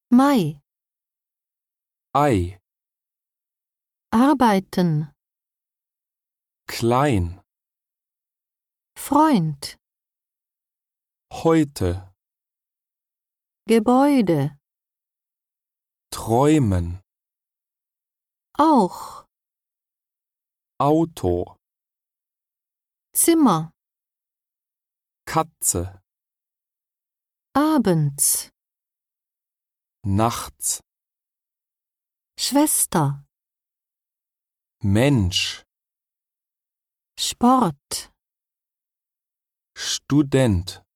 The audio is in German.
Mai. Ei, Arbeiten. klein, Freund. heute, Gebäude. träumen, Auch. Auto, Zimmer. Katze, Abends. nachts, Schwester. Mensch, Sport. Student.